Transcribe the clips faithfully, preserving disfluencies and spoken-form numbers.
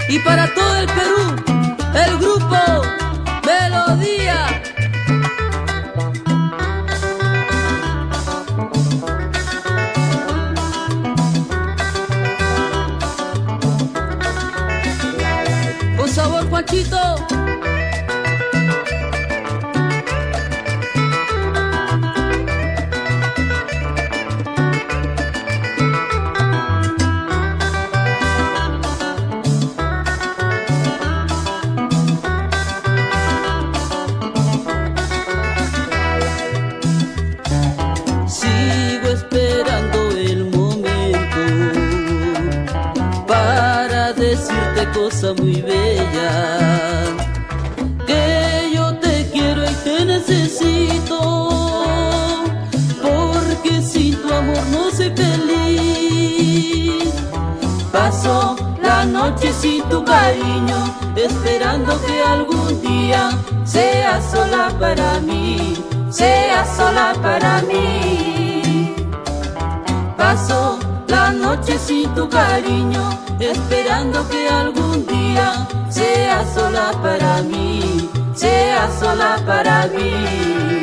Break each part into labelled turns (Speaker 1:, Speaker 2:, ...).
Speaker 1: Y para todo el Perú, el grupo Melodía. Con sabor, Juanchito.
Speaker 2: Sigo esperando el momento para decirte cosas muy bellas, que yo te quiero y te necesito, porque sin tu amor no soy feliz. Paso la noche sin tu cariño, esperando que algún día seas sola para mí, seas sola para mí. Paso la noche sin tu cariño, esperando que algún día seas sola para mí, seas sola para mí.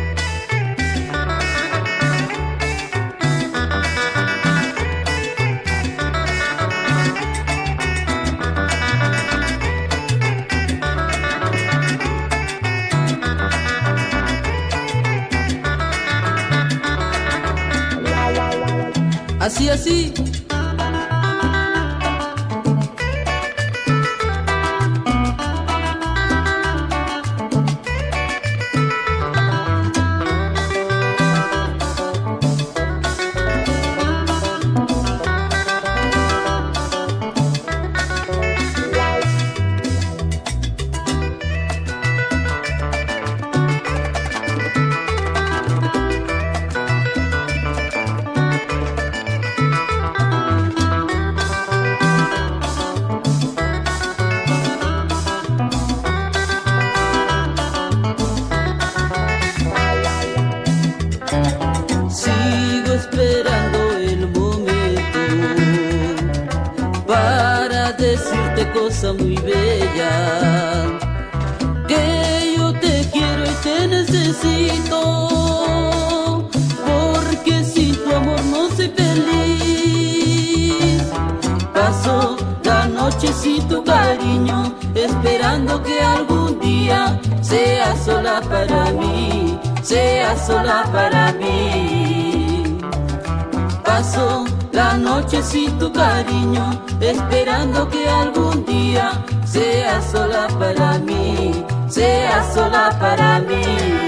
Speaker 1: Así, así.
Speaker 2: Sigo esperando el momento para decirte cosas muy bellas, que yo te quiero y te necesito, porque sin tu amor no soy feliz. Paso la noche sin tu cariño, esperando que algún día seas sola para mí, seas sola para mí. Paso la noche sin tu cariño, esperando que algún día seas sola para mí, seas sola para mí.